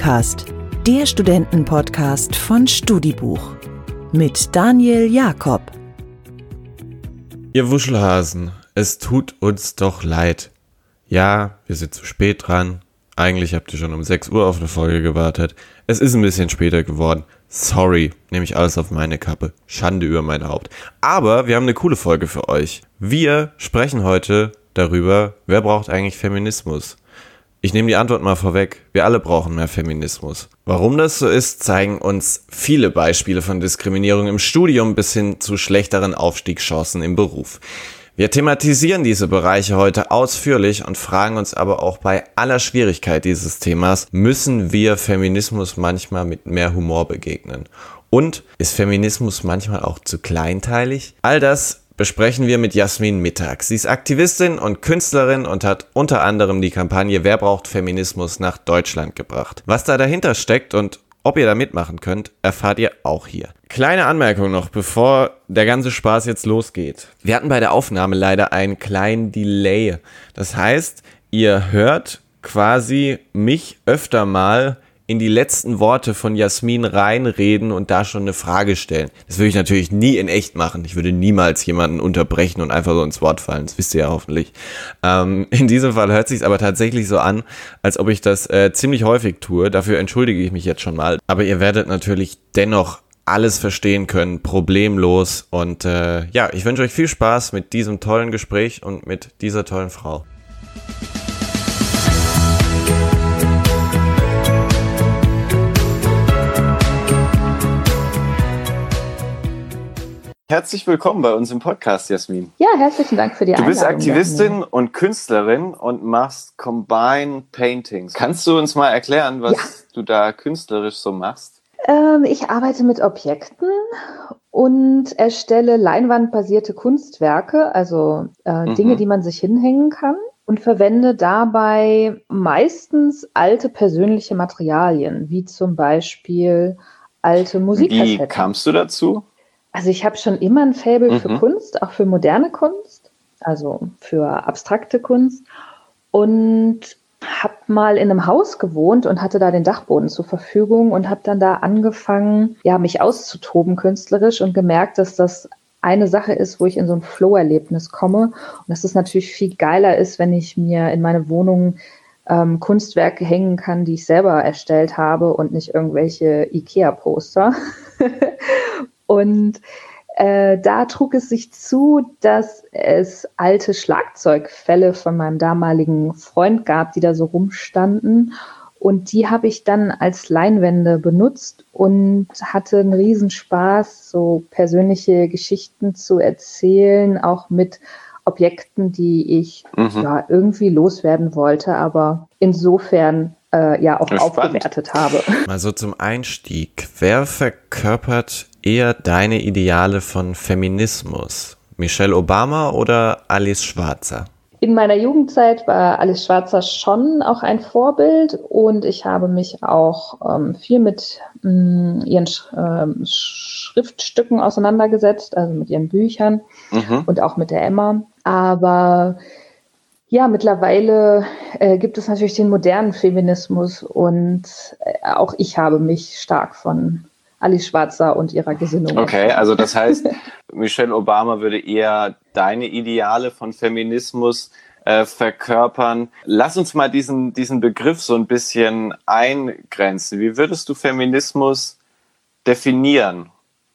Studicast, der Studentenpodcast von Studibuch mit Daniel Jakob. Ihr Wuschelhasen, es tut uns doch leid. Ja, wir sind zu spät dran. Eigentlich habt ihr schon um 6 Uhr auf eine Folge gewartet. Es ist ein bisschen später geworden. Sorry, nehme ich alles auf meine Kappe. Schande über mein Haupt. Aber wir haben eine coole Folge für euch. Wir sprechen heute darüber, wer braucht eigentlich Feminismus? Ich nehme die Antwort mal vorweg. Wir alle brauchen mehr Feminismus. Warum das so ist, zeigen uns viele Beispiele von Diskriminierung im Studium bis hin zu schlechteren Aufstiegschancen im Beruf. Wir thematisieren diese Bereiche heute ausführlich und fragen uns aber auch bei aller Schwierigkeit dieses Themas, müssen wir Feminismus manchmal mit mehr Humor begegnen? Und ist Feminismus manchmal auch zu kleinteilig? All das besprechen wir mit Jasmin Mittag. Sie ist Aktivistin und Künstlerin und hat unter anderem die Kampagne Wer braucht Feminismus nach Deutschland gebracht. Was da dahinter steckt und ob ihr da mitmachen könnt, erfahrt ihr auch hier. Kleine Anmerkung noch, bevor der ganze Spaß jetzt losgeht. Wir hatten bei der Aufnahme leider einen kleinen Delay. Das heißt, ihr hört quasi mich öfter mal in die letzten Worte von Jasmin reinreden und da schon eine Frage stellen. Das würde ich natürlich nie in echt machen. Ich würde niemals jemanden unterbrechen und einfach so ins Wort fallen. Das wisst ihr ja hoffentlich. In diesem Fall hört sich es aber tatsächlich so an, als ob ich das ziemlich häufig tue. Dafür entschuldige ich mich jetzt schon mal. Aber ihr werdet natürlich dennoch alles verstehen können, problemlos. Und ich wünsche euch viel Spaß mit diesem tollen Gespräch und mit dieser tollen Frau. Herzlich willkommen bei uns im Podcast, Jasmin. Ja, herzlichen Dank für die Einladung. Du bist Aktivistin und Künstlerin und machst Combine Paintings. Kannst du uns mal erklären, was du da künstlerisch so machst? Ich arbeite mit Objekten und erstelle leinwandbasierte Kunstwerke, also Dinge, die man sich hinhängen kann, und verwende dabei meistens alte persönliche Materialien, wie zum Beispiel alte Musikkassetten. Wie kamst du dazu? Also ich habe schon immer ein Faible für Kunst, auch für moderne Kunst, also für abstrakte Kunst, und habe mal in einem Haus gewohnt und hatte da den Dachboden zur Verfügung und habe dann da angefangen, mich auszutoben künstlerisch und gemerkt, dass das eine Sache ist, wo ich in so ein Flow-Erlebnis komme und dass es natürlich viel geiler ist, wenn ich mir in meine Wohnung Kunstwerke hängen kann, die ich selber erstellt habe und nicht irgendwelche Ikea-Poster. Und da trug es sich zu, dass es alte Schlagzeugfälle von meinem damaligen Freund gab, die da so rumstanden. Und die habe ich dann als Leinwände benutzt und hatte einen Riesenspaß, so persönliche Geschichten zu erzählen, auch mit Objekten, die ich irgendwie loswerden wollte, aber insofern auch aufgewertet habe. Mal so zum Einstieg. Wer verkörpert eher deine Ideale von Feminismus? Michelle Obama oder Alice Schwarzer? In meiner Jugendzeit war Alice Schwarzer schon auch ein Vorbild und ich habe mich auch viel mit ihren Schriftstücken auseinandergesetzt, also mit ihren Büchern und auch mit der Emma. Aber mittlerweile gibt es natürlich den modernen Feminismus und auch ich habe mich stark von Alice Schwarzer und ihrer Gesinnung. Okay, also das heißt, Michelle Obama würde eher deine Ideale von Feminismus verkörpern. Lass uns mal diesen Begriff so ein bisschen eingrenzen. Wie würdest du Feminismus definieren?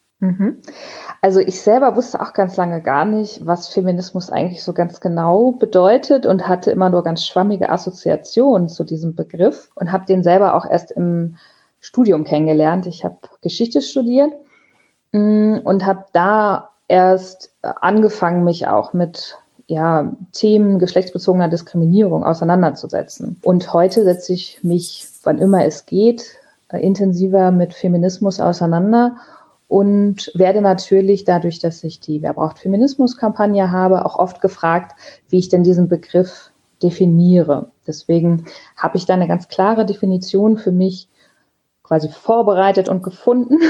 Also ich selber wusste auch ganz lange gar nicht, was Feminismus eigentlich so ganz genau bedeutet und hatte immer nur ganz schwammige Assoziationen zu diesem Begriff und habe den selber auch erst im Studium kennengelernt. Ich habe Geschichte studiert und habe da erst angefangen, mich auch mit Themen geschlechtsbezogener Diskriminierung auseinanderzusetzen. Und heute setze ich mich, wann immer es geht, intensiver mit Feminismus auseinander und werde natürlich dadurch, dass ich die Wer braucht Feminismus-Kampagne habe, auch oft gefragt, wie ich denn diesen Begriff definiere. Deswegen habe ich da eine ganz klare Definition für mich quasi vorbereitet und gefunden.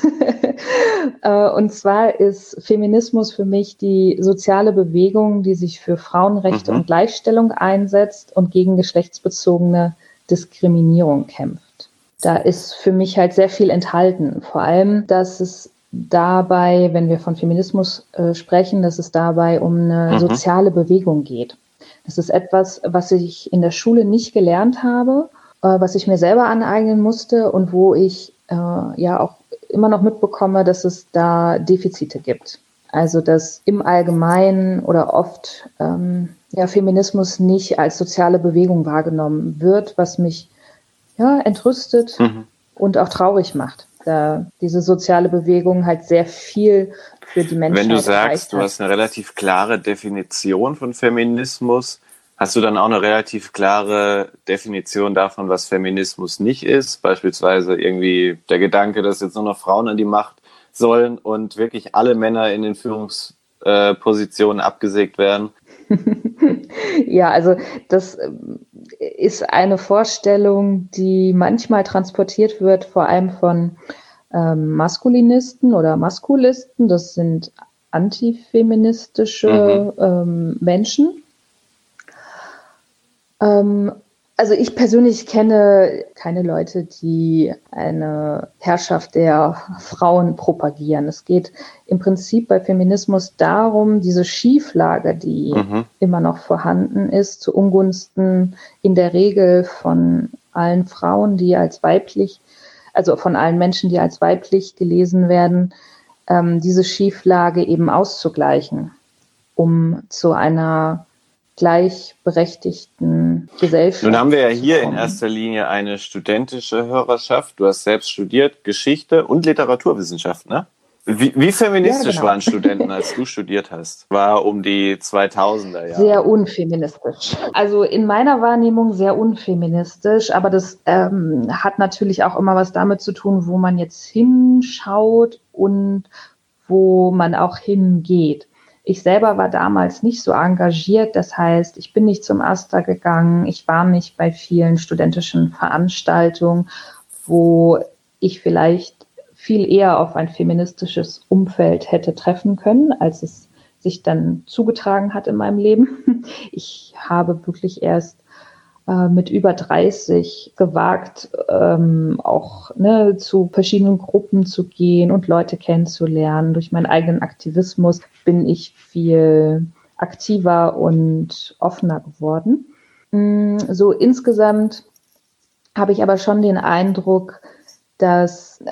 Und zwar ist Feminismus für mich die soziale Bewegung, die sich für Frauenrechte und Gleichstellung einsetzt und gegen geschlechtsbezogene Diskriminierung kämpft. da ist für mich halt sehr viel enthalten. Vor allem, dass es dabei, wenn wir von Feminismus sprechen, dass es dabei um eine soziale Bewegung geht. Das ist etwas, was ich in der Schule nicht gelernt habe, was ich mir selber aneignen musste und wo ich ja auch immer noch mitbekomme, dass es da Defizite gibt. Also dass im Allgemeinen oder oft Feminismus nicht als soziale Bewegung wahrgenommen wird, was mich entrüstet und auch traurig macht, da diese soziale Bewegung halt sehr viel für die Menschheit. Wenn du sagst, du hast eine relativ klare Definition von Feminismus, hast du dann auch eine relativ klare Definition davon, was Feminismus nicht ist? Beispielsweise irgendwie der Gedanke, dass jetzt nur noch Frauen an die Macht sollen und wirklich alle Männer in den Führungspositionen abgesägt werden? Ja, also das ist eine Vorstellung, die manchmal transportiert wird, vor allem von Maskulinisten oder Maskulisten. Das sind antifeministische Menschen. Also ich persönlich kenne keine Leute, die eine Herrschaft der Frauen propagieren. Es geht im Prinzip bei Feminismus darum, diese Schieflage, die immer noch vorhanden ist, zu Ungunsten in der Regel von allen Frauen, die als weiblich, also von allen Menschen, die als weiblich gelesen werden, diese Schieflage eben auszugleichen, um zu einer gleichberechtigten Gesellschaft. Nun haben wir ja hier in erster Linie eine studentische Hörerschaft. Du hast selbst studiert Geschichte und Literaturwissenschaft, ne? Wie feministisch waren Studenten, als du studiert hast? War um die 2000er Jahre. Sehr unfeministisch. Also in meiner Wahrnehmung sehr unfeministisch, aber das hat natürlich auch immer was damit zu tun, wo man jetzt hinschaut und wo man auch hingeht. Ich selber war damals nicht so engagiert, das heißt, ich bin nicht zum AStA gegangen, ich war nicht bei vielen studentischen Veranstaltungen, wo ich vielleicht viel eher auf ein feministisches Umfeld hätte treffen können, als es sich dann zugetragen hat in meinem Leben. Ich habe wirklich erst mit über 30 gewagt, auch zu verschiedenen Gruppen zu gehen und Leute kennenzulernen. Durch meinen eigenen Aktivismus bin ich viel aktiver und offener geworden. So insgesamt habe ich aber schon den Eindruck, dass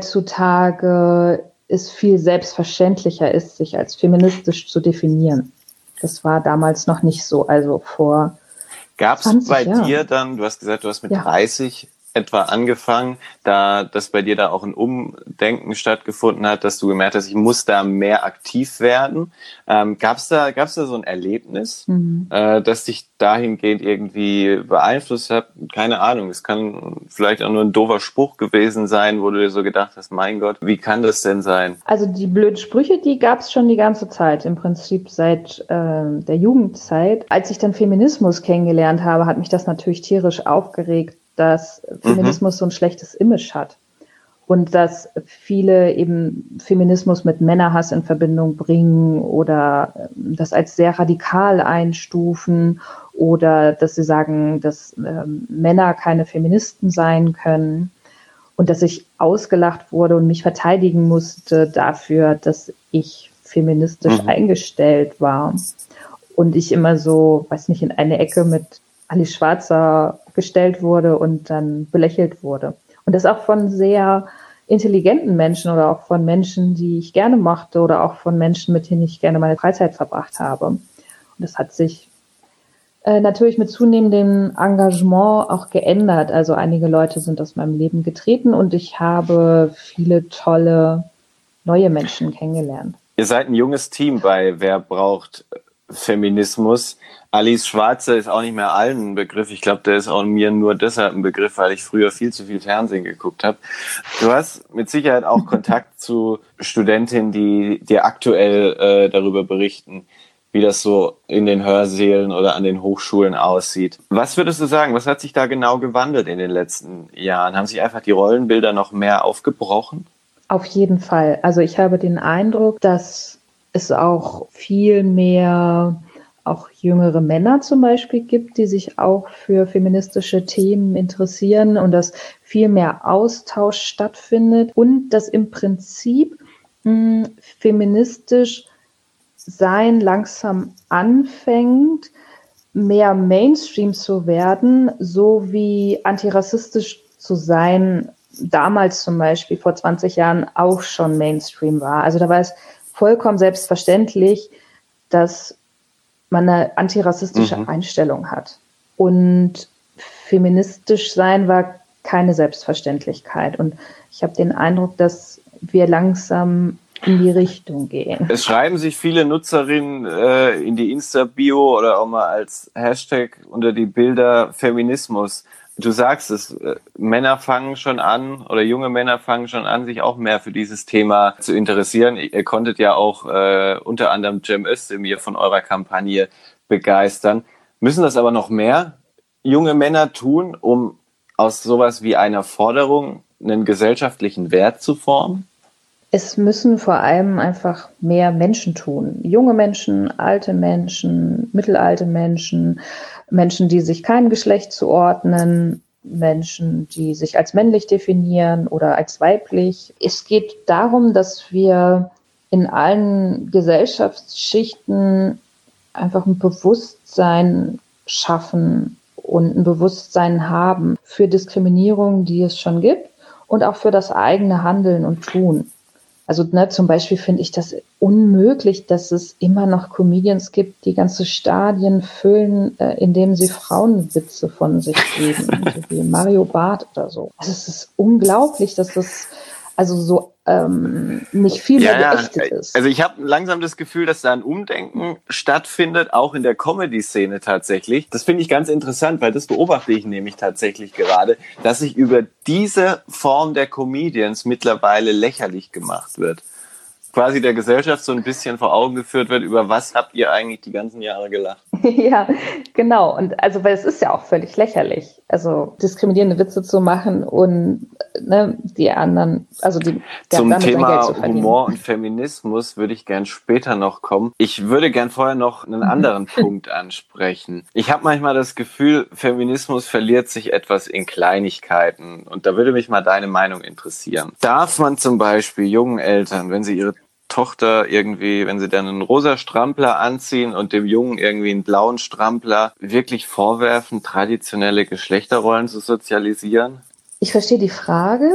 heutzutage es viel selbstverständlicher ist, sich als feministisch zu definieren. Das war damals noch nicht so, also vor Gab es bei dir dann, du hast gesagt, du hast mit 30 etwa angefangen, dass bei dir da auch ein Umdenken stattgefunden hat, dass du gemerkt hast, ich muss da mehr aktiv werden. Gab's da so ein Erlebnis, das dich dahingehend irgendwie beeinflusst hat? Keine Ahnung, es kann vielleicht auch nur ein doofer Spruch gewesen sein, wo du dir so gedacht hast, mein Gott, wie kann das denn sein? Also die blöden Sprüche, die gab's schon die ganze Zeit, im Prinzip seit der Jugendzeit. Als ich dann Feminismus kennengelernt habe, hat mich das natürlich tierisch aufgeregt, dass Feminismus so ein schlechtes Image hat und dass viele eben Feminismus mit Männerhass in Verbindung bringen oder das als sehr radikal einstufen oder dass sie sagen, dass Männer keine Feministen sein können und dass ich ausgelacht wurde und mich verteidigen musste dafür, dass ich feministisch eingestellt war und ich immer so, weiß nicht, in eine Ecke mit Alice Schwarzer gestellt wurde und dann belächelt wurde. Und das auch von sehr intelligenten Menschen oder auch von Menschen, die ich gerne mochte oder auch von Menschen, mit denen ich gerne meine Freizeit verbracht habe. Und das hat sich natürlich mit zunehmendem Engagement auch geändert. Also einige Leute sind aus meinem Leben getreten und ich habe viele tolle neue Menschen kennengelernt. Ihr seid ein junges Team bei Wer braucht Feminismus? Alice Schwarzer ist auch nicht mehr allen ein Begriff. Ich glaube, der ist auch mir nur deshalb ein Begriff, weil ich früher viel zu viel Fernsehen geguckt habe. Du hast mit Sicherheit auch Kontakt zu Studentinnen, die dir aktuell darüber berichten, wie das so in den Hörsälen oder an den Hochschulen aussieht. Was würdest du sagen, was hat sich da genau gewandelt in den letzten Jahren? Haben sich einfach die Rollenbilder noch mehr aufgebrochen? Auf jeden Fall. Also ich habe den Eindruck, dass es auch viel mehr auch jüngere Männer zum Beispiel gibt, die sich auch für feministische Themen interessieren und dass viel mehr Austausch stattfindet und dass im Prinzip feministisch sein langsam anfängt, mehr Mainstream zu werden, so wie antirassistisch zu sein damals zum Beispiel vor 20 Jahren auch schon Mainstream war. Also da war es vollkommen selbstverständlich, dass man eine antirassistische Einstellung hat. Und feministisch sein war keine Selbstverständlichkeit. Und ich habe den Eindruck, dass wir langsam in die Richtung gehen. Es schreiben sich viele Nutzerinnen in die Insta-Bio oder auch mal als Hashtag unter die Bilder Feminismus. Du sagst es, Männer fangen schon an oder junge Männer fangen schon an, sich auch mehr für dieses Thema zu interessieren. Ihr konntet ja auch unter anderem Cem Özdemir von eurer Kampagne begeistern. Müssen das aber noch mehr junge Männer tun, um aus sowas wie einer Forderung einen gesellschaftlichen Wert zu formen? Es müssen vor allem einfach mehr Menschen tun. Junge Menschen, alte Menschen, mittelalte Menschen, Menschen, die sich keinem Geschlecht zuordnen, Menschen, die sich als männlich definieren oder als weiblich. Es geht darum, dass wir in allen Gesellschaftsschichten einfach ein Bewusstsein schaffen und ein Bewusstsein haben für Diskriminierung, die es schon gibt und auch für das eigene Handeln und Tun. Also zum Beispiel finde ich das unmöglich, dass es immer noch Comedians gibt, die ganze Stadien füllen, indem sie Frauenwitze von sich geben, so wie Mario Barth oder so. Also es ist unglaublich, dass das also so nicht viel mehr geächtet ist. Also ich habe langsam das Gefühl, dass da ein Umdenken stattfindet, auch in der Comedy-Szene tatsächlich. Das finde ich ganz interessant, weil das beobachte ich nämlich tatsächlich gerade, dass sich über diese Form der Comedians mittlerweile lächerlich gemacht wird. Quasi der Gesellschaft so ein bisschen vor Augen geführt wird, über was habt ihr eigentlich die ganzen Jahre gelacht? Ja, genau. Und also, weil es ist ja auch völlig lächerlich, also diskriminierende Witze zu machen und die anderen, also die zum Thema Humor und Feminismus würde ich gern später noch kommen. Ich würde gern vorher noch einen anderen Punkt ansprechen. Ich habe manchmal das Gefühl, Feminismus verliert sich etwas in Kleinigkeiten und da würde mich mal deine Meinung interessieren. Darf man zum Beispiel jungen Eltern, wenn sie ihre Tochter irgendwie, wenn sie dann einen rosa Strampler anziehen und dem Jungen irgendwie einen blauen Strampler, wirklich vorwerfen, traditionelle Geschlechterrollen zu sozialisieren? Ich verstehe die Frage.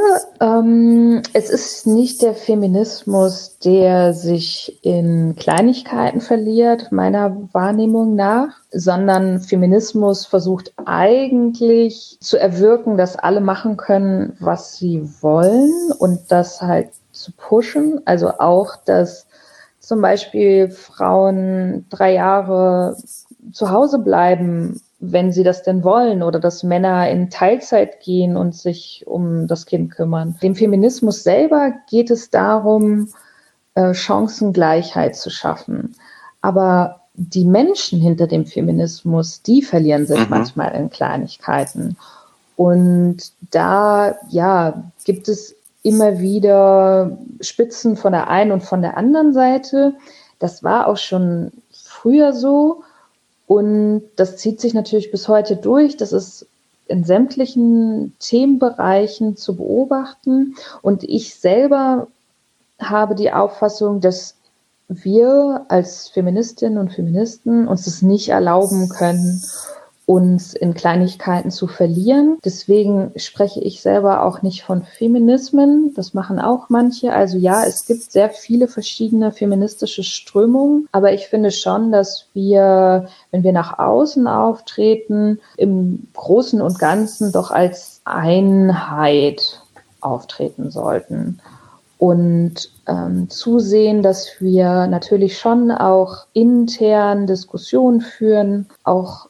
Es ist nicht der Feminismus, der sich in Kleinigkeiten verliert, meiner Wahrnehmung nach, sondern Feminismus versucht eigentlich zu erwirken, dass alle machen können, was sie wollen und das halt zu pushen. Also auch, dass zum Beispiel Frauen 3 Jahre zu Hause bleiben, wenn sie das denn wollen, oder dass Männer in Teilzeit gehen und sich um das Kind kümmern. Dem Feminismus selber geht es darum, Chancengleichheit zu schaffen. Aber die Menschen hinter dem Feminismus, die verlieren sich manchmal in Kleinigkeiten. Und da, gibt es immer wieder Spitzen von der einen und von der anderen Seite. Das war auch schon früher so. Und das zieht sich natürlich bis heute durch. Das ist in sämtlichen Themenbereichen zu beobachten. Und ich selber habe die Auffassung, dass wir als Feministinnen und Feministen uns das nicht erlauben können, uns in Kleinigkeiten zu verlieren. Deswegen spreche ich selber auch nicht von Feminismen. Das machen auch manche. Also ja, es gibt sehr viele verschiedene feministische Strömungen. Aber ich finde schon, dass wir, wenn wir nach außen auftreten, im Großen und Ganzen doch als Einheit auftreten sollten. Und zusehen, dass wir natürlich schon auch intern Diskussionen führen, auch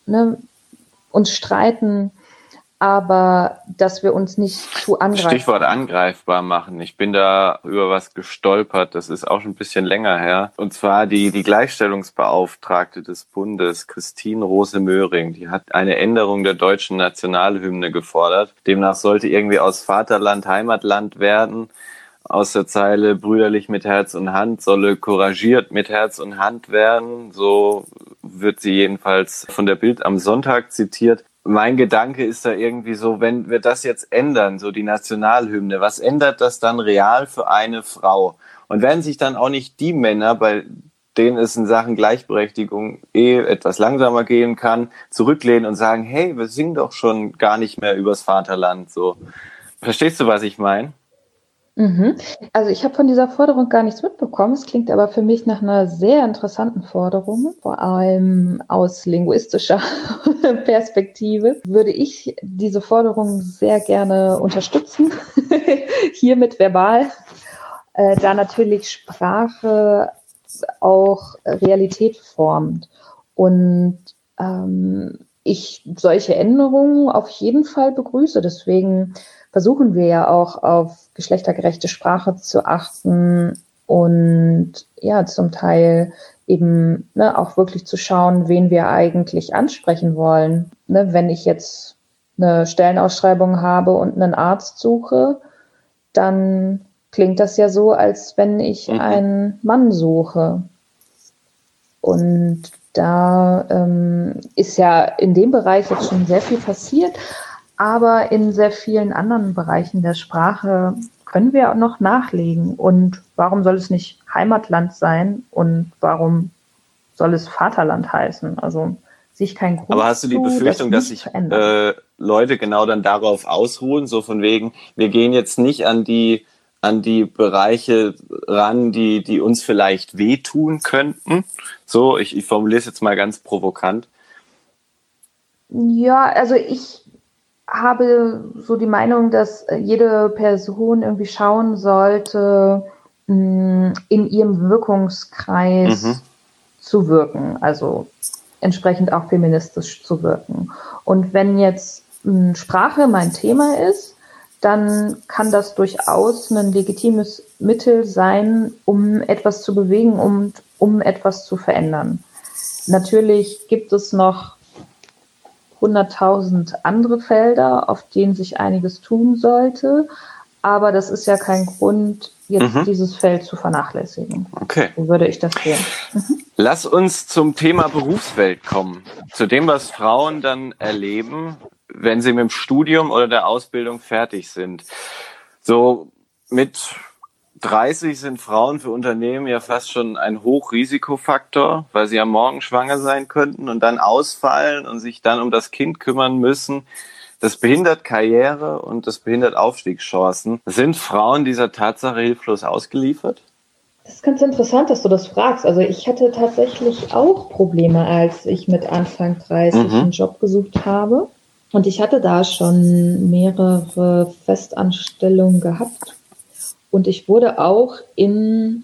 uns streiten, aber dass wir uns nicht zu angreifen. Stichwort angreifbar machen. Ich bin da über was gestolpert, das ist auch schon ein bisschen länger her. Und zwar die Gleichstellungsbeauftragte des Bundes, Christine Rose-Möhring, die hat eine Änderung der deutschen Nationalhymne gefordert. Demnach sollte irgendwie aus Vaterland Heimatland werden. Aus der Zeile brüderlich mit Herz und Hand solle couragiert mit Herz und Hand werden. So wird sie jedenfalls von der Bild am Sonntag zitiert. Mein Gedanke ist da irgendwie so, wenn wir das jetzt ändern, so die Nationalhymne, was ändert das dann real für eine Frau? Und werden sich dann auch nicht die Männer, bei denen es in Sachen Gleichberechtigung etwas langsamer gehen kann, zurücklehnen und sagen, hey, wir singen doch schon gar nicht mehr übers Vaterland. So. Verstehst du, was ich meine? Also ich habe von dieser Forderung gar nichts mitbekommen. Es klingt aber für mich nach einer sehr interessanten Forderung, vor allem aus linguistischer Perspektive würde ich diese Forderung sehr gerne unterstützen, hiermit verbal, da natürlich Sprache auch Realität formt und ich solche Änderungen auf jeden Fall begrüße. Deswegen versuchen wir ja auch auf geschlechtergerechte Sprache zu achten und ja, zum Teil eben auch wirklich zu schauen, wen wir eigentlich ansprechen wollen. Wenn ich jetzt eine Stellenausschreibung habe und einen Arzt suche, dann klingt das ja so, als wenn ich einen Mann suche. Und da ist ja in dem Bereich jetzt schon sehr viel passiert. Aber in sehr vielen anderen Bereichen der Sprache können wir auch noch nachlegen. Und warum soll es nicht Heimatland sein? Und warum soll es Vaterland heißen? Also sehe ich keinen Grund. Aber hast du die Befürchtung, dass sich Leute genau dann darauf ausruhen? So von wegen, wir gehen jetzt nicht an die Bereiche ran, die uns vielleicht wehtun könnten? So, ich formuliere es jetzt mal ganz provokant. Ja, also ich habe so die Meinung, dass jede Person irgendwie schauen sollte, in ihrem Wirkungskreis zu wirken, also entsprechend auch feministisch zu wirken. Und wenn jetzt Sprache mein Thema ist, dann kann das durchaus ein legitimes Mittel sein, um etwas zu bewegen und um etwas zu verändern. Natürlich gibt es noch 100.000 andere Felder, auf denen sich einiges tun sollte. Aber das ist ja kein Grund, jetzt dieses Feld zu vernachlässigen. Okay. So würde ich das sehen. Lass uns zum Thema Berufswelt kommen. Zu dem, was Frauen dann erleben, wenn sie mit dem Studium oder der Ausbildung fertig sind. So mit 30 sind Frauen für Unternehmen ja fast schon ein Hochrisikofaktor, weil sie ja morgen schwanger sein könnten und dann ausfallen und sich dann um das Kind kümmern müssen. Das behindert Karriere und das behindert Aufstiegschancen. Sind Frauen dieser Tatsache hilflos ausgeliefert? Das ist ganz interessant, dass du das fragst. Also ich hatte tatsächlich auch Probleme, als ich mit Anfang 30 einen Job gesucht habe. Und ich hatte da schon mehrere Festanstellungen gehabt. Und ich wurde auch in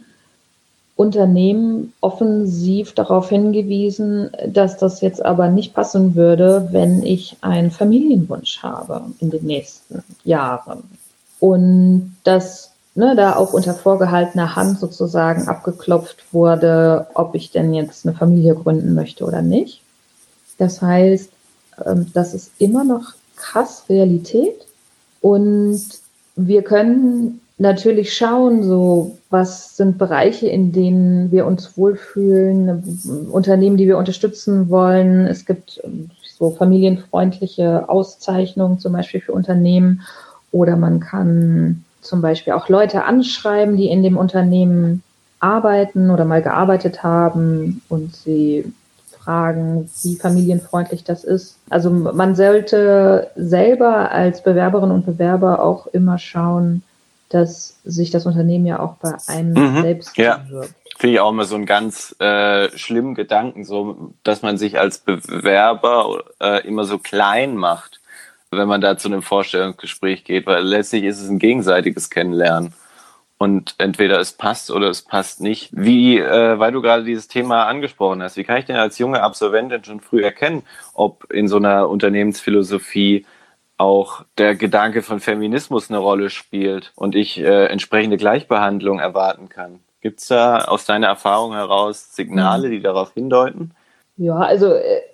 Unternehmen offensiv darauf hingewiesen, dass das jetzt aber nicht passen würde, wenn ich einen Familienwunsch habe in den nächsten Jahren. Und dass da auch unter vorgehaltener Hand sozusagen abgeklopft wurde, ob ich denn jetzt eine Familie gründen möchte oder nicht. Das heißt, das ist immer noch krass Realität. Und wir können natürlich schauen, so was sind Bereiche, in denen wir uns wohlfühlen, Unternehmen, die wir unterstützen wollen. Es gibt so familienfreundliche Auszeichnungen zum Beispiel für Unternehmen oder man kann zum Beispiel auch Leute anschreiben, die in dem Unternehmen arbeiten oder mal gearbeitet haben und sie fragen, wie familienfreundlich das ist. Also man sollte selber als Bewerberin und Bewerber auch immer schauen, dass sich das Unternehmen ja auch bei einem selbst bewirbt. Finde ich auch immer so einen ganz schlimmen Gedanken, so, dass man sich als Bewerber immer so klein macht, wenn man da zu einem Vorstellungsgespräch geht, weil letztlich ist es ein gegenseitiges Kennenlernen. Und entweder es passt oder es passt nicht. Weil du gerade dieses Thema angesprochen hast, wie kann ich denn als junge Absolventin schon früh erkennen, ob in so einer Unternehmensphilosophie auch der Gedanke von Feminismus eine Rolle spielt und ich entsprechende Gleichbehandlung erwarten kann? Gibt es da aus deiner Erfahrung heraus Signale, die darauf hindeuten? Ja, also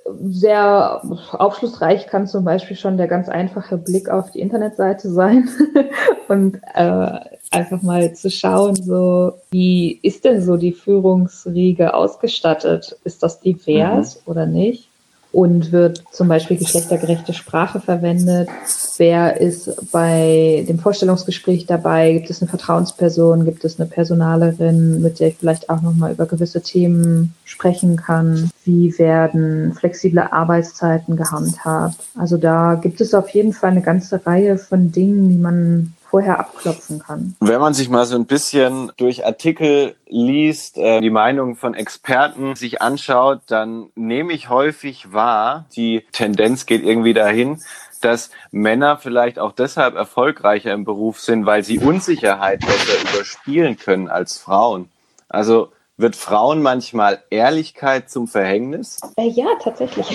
sehr aufschlussreich kann zum Beispiel schon der ganz einfache Blick auf die Internetseite sein. Und einfach mal zu schauen, so wie ist denn so die Führungsriege ausgestattet? Ist das divers oder nicht? Und wird zum Beispiel geschlechtergerechte Sprache verwendet? Wer ist bei dem Vorstellungsgespräch dabei? Gibt es eine Vertrauensperson? Gibt es eine Personalerin, mit der ich vielleicht auch nochmal über gewisse Themen sprechen kann? Wie werden flexible Arbeitszeiten gehandhabt? Also da gibt es auf jeden Fall eine ganze Reihe von Dingen, die man vorher abklopfen kann. Wenn man sich mal so ein bisschen durch Artikel liest, die Meinungen von Experten sich anschaut, dann nehme ich häufig wahr, die Tendenz geht irgendwie dahin, dass Männer vielleicht auch deshalb erfolgreicher im Beruf sind, weil sie Unsicherheit besser überspielen können als Frauen. Also wird Frauen manchmal Ehrlichkeit zum Verhängnis? Ja, tatsächlich.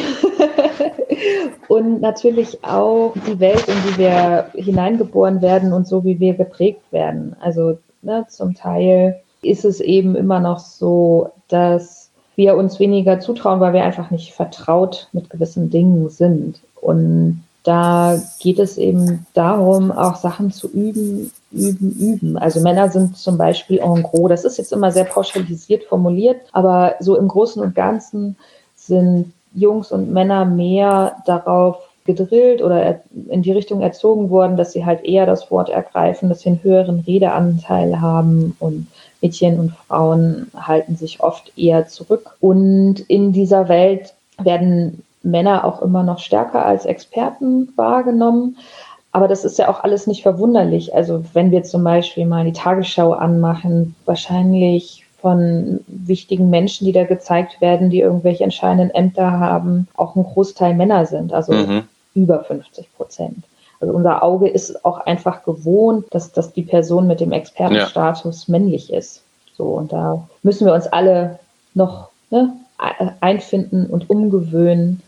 Und natürlich auch die Welt, in die wir hineingeboren werden und so, wie wir geprägt werden. Also zum Teil ist es eben immer noch so, dass wir uns weniger zutrauen, weil wir einfach nicht vertraut mit gewissen Dingen sind. Und da geht es eben darum, auch Sachen zu üben. Also Männer sind zum Beispiel en gros, das ist jetzt immer sehr pauschalisiert formuliert, aber so im Großen und Ganzen sind Jungs und Männer mehr darauf gedrillt oder in die Richtung erzogen worden, dass sie halt eher das Wort ergreifen, dass sie einen höheren Redeanteil haben, und Mädchen und Frauen halten sich oft eher zurück. Und in dieser Welt werden Männer auch immer noch stärker als Experten wahrgenommen. Aber das ist ja auch alles nicht verwunderlich. Also wenn wir zum Beispiel mal die Tagesschau anmachen, wahrscheinlich von wichtigen Menschen, die da gezeigt werden, die irgendwelche entscheidenden Ämter haben, auch ein Großteil Männer sind, also über 50%. Also unser Auge ist auch einfach gewohnt, dass die Person mit dem Expertenstatus männlich ist. So, und da müssen wir uns alle noch einfinden und umgewöhnen.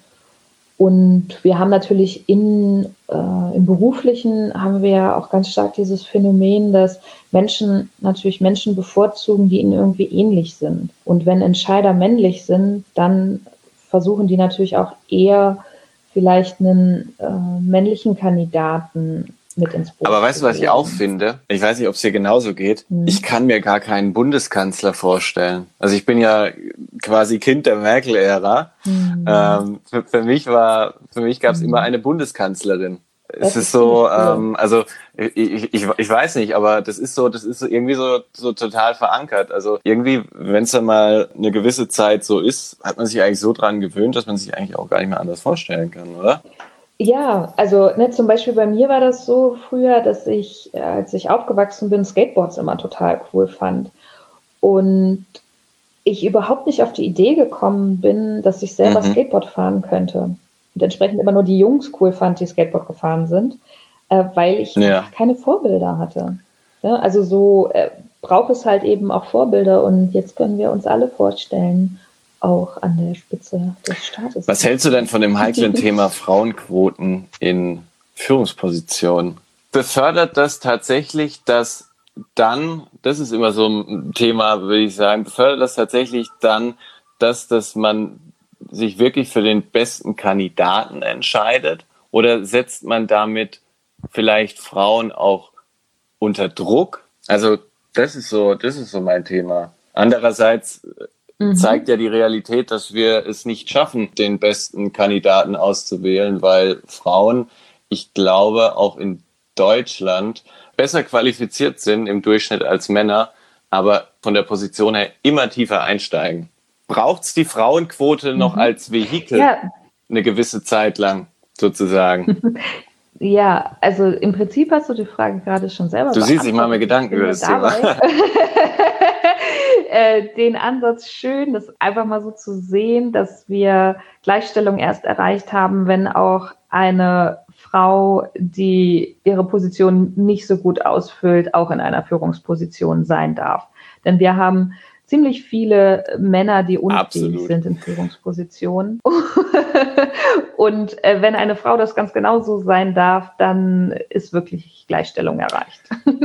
Und wir haben natürlich im Beruflichen haben wir ja auch ganz stark dieses Phänomen, dass Menschen natürlich Menschen bevorzugen, die ihnen irgendwie ähnlich sind. Und wenn Entscheider männlich sind, dann versuchen die natürlich auch eher vielleicht einen männlichen Kandidaten mit ins Boot. Aber weißt du, was ich auch finde? Ich weiß nicht, ob es dir genauso geht. Ich kann mir gar keinen Bundeskanzler vorstellen. Also ich bin ja quasi Kind der Merkel-Ära. Für mich gab es immer eine Bundeskanzlerin. Es ist so, also ich weiß nicht, aber das ist so irgendwie so total verankert. Also irgendwie, wenn es dann mal eine gewisse Zeit so ist, hat man sich eigentlich so dran gewöhnt, dass man sich eigentlich auch gar nicht mehr anders vorstellen kann, oder? Ja, also zum Beispiel bei mir war das so früher, dass ich, als ich aufgewachsen bin, Skateboards immer total cool fand. Und ich überhaupt nicht auf die Idee gekommen bin, dass ich selber Skateboard fahren könnte. Und entsprechend immer nur die Jungs cool fand, die Skateboard gefahren sind, weil ich keine Vorbilder hatte. Ja, also so braucht es halt eben auch Vorbilder, und jetzt können wir uns alle vorstellen, auch an der Spitze des Staates. Was hältst du denn von dem heiklen Thema Frauenquoten in Führungspositionen? Befördert das tatsächlich, das ist immer so ein Thema, würde ich sagen, befördert das tatsächlich dann, dass man sich wirklich für den besten Kandidaten entscheidet? Oder setzt man damit vielleicht Frauen auch unter Druck? Also das ist so mein Thema. Andererseits zeigt ja die Realität, dass wir es nicht schaffen, den besten Kandidaten auszuwählen, weil Frauen, ich glaube, auch in Deutschland besser qualifiziert sind im Durchschnitt als Männer, aber von der Position her immer tiefer einsteigen. Braucht es die Frauenquote noch als Vehikel eine gewisse Zeit lang sozusagen? Ja, also im Prinzip hast du die Frage gerade schon selber beantwortet. Du siehst, ich mache mir Gedanken über das Thema. Den Ansatz schön, das einfach mal so zu sehen, dass wir Gleichstellung erst erreicht haben, wenn auch eine Frau, die ihre Position nicht so gut ausfüllt, auch in einer Führungsposition sein darf. Denn wir haben ziemlich viele Männer, die unfähig sind in Führungspositionen. Und wenn eine Frau das ganz genauso sein darf, dann ist wirklich Gleichstellung erreicht.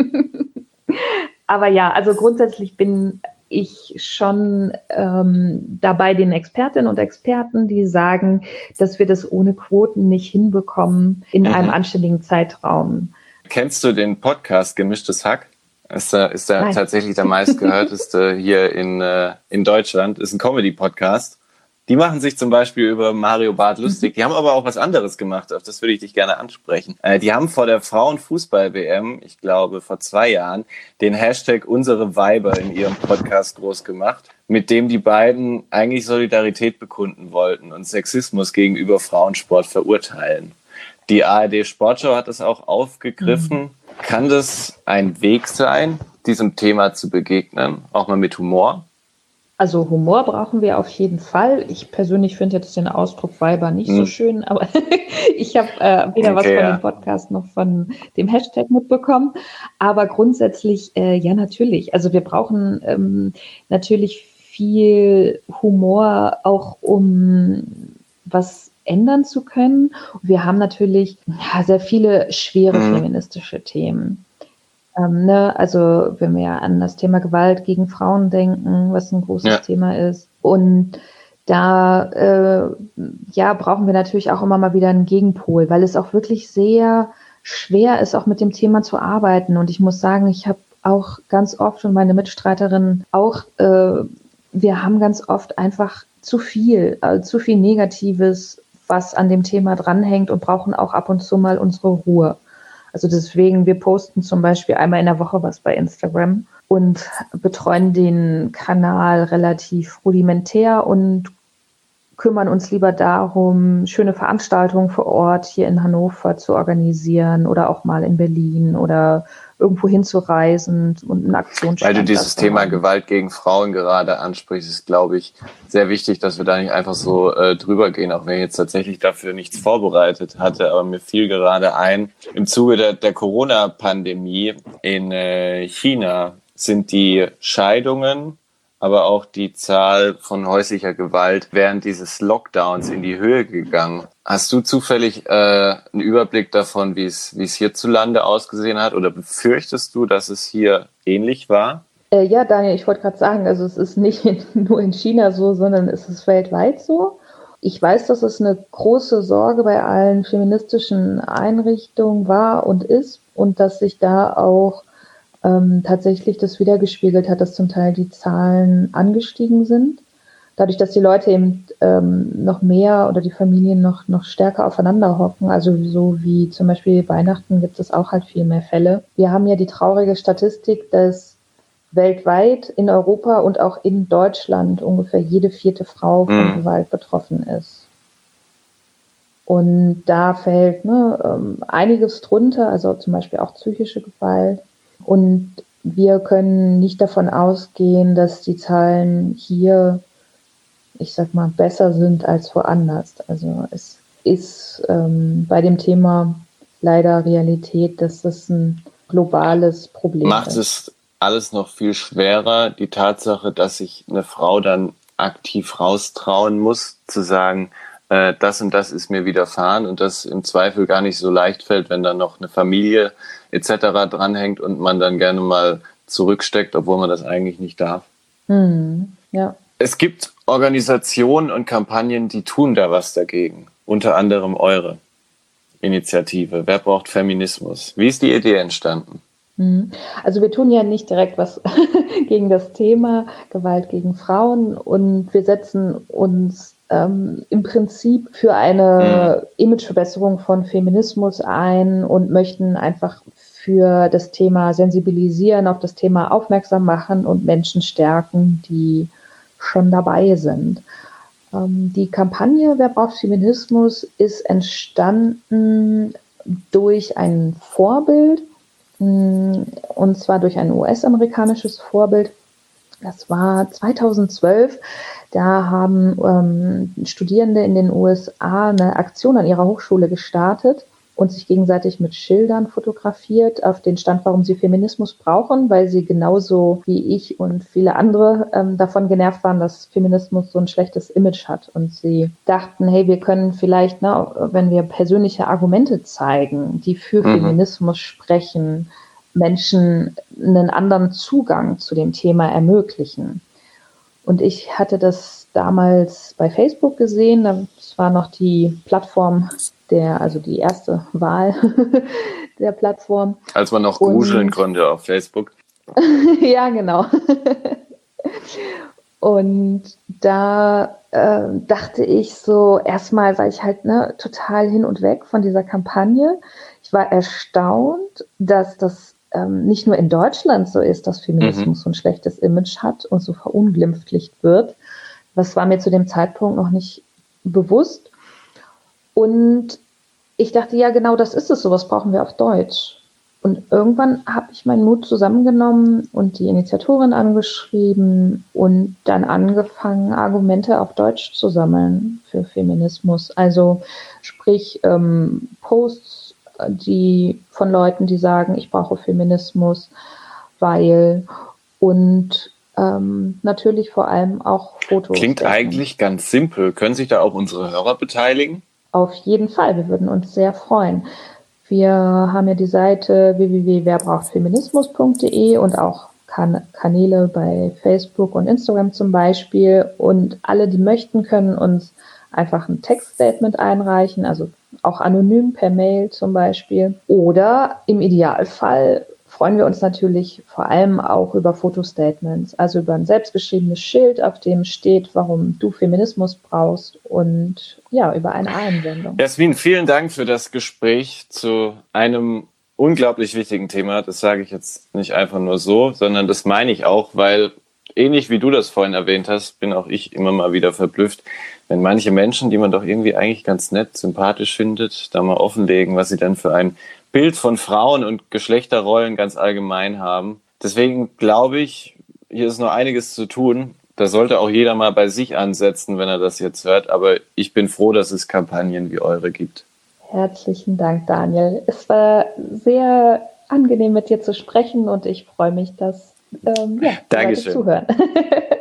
Aber ja, also grundsätzlich bin ich schon dabei den Expertinnen und Experten, die sagen, dass wir das ohne Quoten nicht hinbekommen in einem anständigen Zeitraum. Kennst du den Podcast Gemischtes Hack? Ist der Nein. tatsächlich der meistgehörteste hier in Deutschland. Ist ein Comedy-Podcast. Die machen sich zum Beispiel über Mario Barth lustig. Die haben aber auch was anderes gemacht. Auf das würde ich dich gerne ansprechen. Die haben vor der Frauenfußball-WM, ich glaube vor 2 Jahren, den Hashtag Unsere Weiber in ihrem Podcast groß gemacht, mit dem die beiden eigentlich Solidarität bekunden wollten und Sexismus gegenüber Frauensport verurteilen. Die ARD Sportschau hat das auch aufgegriffen. Kann das ein Weg sein, diesem Thema zu begegnen, auch mal mit Humor? Also Humor brauchen wir auf jeden Fall. Ich persönlich finde jetzt den Ausdruck Weiber nicht so schön, aber ich habe weder was von dem Podcast noch von dem Hashtag mitbekommen. Aber grundsätzlich, ja, natürlich. Also wir brauchen natürlich viel Humor, auch um was ändern zu können. Wir haben natürlich sehr viele schwere feministische Themen. Also wenn wir an das Thema Gewalt gegen Frauen denken, was ein großes Thema ist. Und da brauchen wir natürlich auch immer mal wieder einen Gegenpol, weil es auch wirklich sehr schwer ist, auch mit dem Thema zu arbeiten. Und ich muss sagen, ich habe auch ganz oft und meine Mitstreiterinnen auch, wir haben ganz oft einfach zu viel Negatives, was an dem Thema dranhängt und brauchen auch ab und zu mal unsere Ruhe. Also deswegen, wir posten zum Beispiel einmal in der Woche was bei Instagram und betreuen den Kanal relativ rudimentär und kümmern uns lieber darum, schöne Veranstaltungen vor Ort hier in Hannover zu organisieren oder auch mal in Berlin oder irgendwo hinzureisen und eine Aktion. Weil du dieses Thema Gewalt gegen Frauen gerade ansprichst, ist, glaube ich, sehr wichtig, dass wir da nicht einfach so drüber gehen, auch wenn ich jetzt tatsächlich dafür nichts vorbereitet hatte. Aber mir fiel gerade ein, im Zuge der Corona-Pandemie in China sind die Scheidungen, aber auch die Zahl von häuslicher Gewalt während dieses Lockdowns in die Höhe gegangen. Hast du zufällig einen Überblick davon, wie es hierzulande ausgesehen hat? Oder befürchtest du, dass es hier ähnlich war? Ja, Daniel, ich wollte gerade sagen, also es ist nicht nur in China so, sondern es ist weltweit so. Ich weiß, dass es eine große Sorge bei allen feministischen Einrichtungen war und ist und dass sich da auch tatsächlich das wiedergespiegelt hat, dass zum Teil die Zahlen angestiegen sind. Dadurch, dass die Leute eben noch mehr oder die Familien noch stärker aufeinander hocken, also so wie zum Beispiel Weihnachten gibt es auch halt viel mehr Fälle. Wir haben ja die traurige Statistik, dass weltweit in Europa und auch in Deutschland ungefähr jede 4. Frau von Gewalt betroffen ist. Und da fällt einiges drunter, also zum Beispiel auch psychische Gewalt. Und wir können nicht davon ausgehen, dass die Zahlen hier, ich sag mal, besser sind als woanders. Also es ist bei dem Thema leider Realität, dass das ein globales Problem ist. Macht es alles noch viel schwerer, die Tatsache, dass sich eine Frau dann aktiv raustrauen muss, zu sagen, das und das ist mir widerfahren und das im Zweifel gar nicht so leicht fällt, wenn dann noch eine Familie etc. dranhängt und man dann gerne mal zurücksteckt, obwohl man das eigentlich nicht darf. Ja. Es gibt Organisationen und Kampagnen, die tun da was dagegen. Unter anderem eure Initiative. Wer braucht Feminismus? Wie ist die Idee entstanden? Also wir tun ja nicht direkt was gegen das Thema Gewalt gegen Frauen und wir setzen uns im Prinzip für eine Imageverbesserung von Feminismus ein und möchten einfach für das Thema sensibilisieren, auf das Thema aufmerksam machen und Menschen stärken, die schon dabei sind. Die Kampagne Wer braucht Feminismus ist entstanden durch ein Vorbild, und zwar durch ein US-amerikanisches Vorbild. Das war 2012. Da haben Studierende in den USA eine Aktion an ihrer Hochschule gestartet und sich gegenseitig mit Schildern fotografiert, auf den Stand, warum sie Feminismus brauchen, weil sie genauso wie ich und viele andere davon genervt waren, dass Feminismus so ein schlechtes Image hat. Und sie dachten, hey, wir können vielleicht, wenn wir persönliche Argumente zeigen, die für Feminismus sprechen, Menschen einen anderen Zugang zu dem Thema ermöglichen. Und ich hatte das damals bei Facebook gesehen, das war noch die Plattform also die erste Wahl der Plattform. Als man noch gruseln konnte auf Facebook. Ja, genau. Und da dachte ich so, erstmal war ich halt total hin und weg von dieser Kampagne. Ich war erstaunt, dass das nicht nur in Deutschland so ist, dass Feminismus so ein schlechtes Image hat und so verunglimpflicht wird. Das war mir zu dem Zeitpunkt noch nicht bewusst. Und ich dachte, ja, genau das ist es, sowas brauchen wir auf Deutsch. Und irgendwann habe ich meinen Mut zusammengenommen und die Initiatorin angeschrieben und dann angefangen, Argumente auf Deutsch zu sammeln für Feminismus. Also sprich Posts, die von Leuten, die sagen, ich brauche Feminismus, weil und natürlich vor allem auch Fotos. Klingt eigentlich ganz simpel. Können sich da auch unsere Hörer beteiligen? Auf jeden Fall, wir würden uns sehr freuen. Wir haben ja die Seite www.werbrauchtfeminismus.de und auch Kanäle bei Facebook und Instagram zum Beispiel. Und alle, die möchten, können uns einfach ein Textstatement einreichen, also auch anonym per Mail zum Beispiel. Oder im Idealfall freuen wir uns natürlich vor allem auch über Fotostatements, also über ein selbstgeschriebenes Schild, auf dem steht, warum du Feminismus brauchst und ja, über eine Einsendung. Jasmin, vielen Dank für das Gespräch zu einem unglaublich wichtigen Thema. Das sage ich jetzt nicht einfach nur so, sondern das meine ich auch, weil ähnlich wie du das vorhin erwähnt hast, bin auch ich immer mal wieder verblüfft, wenn manche Menschen, die man doch irgendwie eigentlich ganz nett, sympathisch findet, da mal offenlegen, was sie dann für ein Bild von Frauen und Geschlechterrollen ganz allgemein haben. Deswegen glaube ich, hier ist noch einiges zu tun. Da sollte auch jeder mal bei sich ansetzen, wenn er das jetzt hört. Aber ich bin froh, dass es Kampagnen wie eure gibt. Herzlichen Dank, Daniel. Es war sehr angenehm, mit dir zu sprechen und ich freue mich, dass Leute zuhören.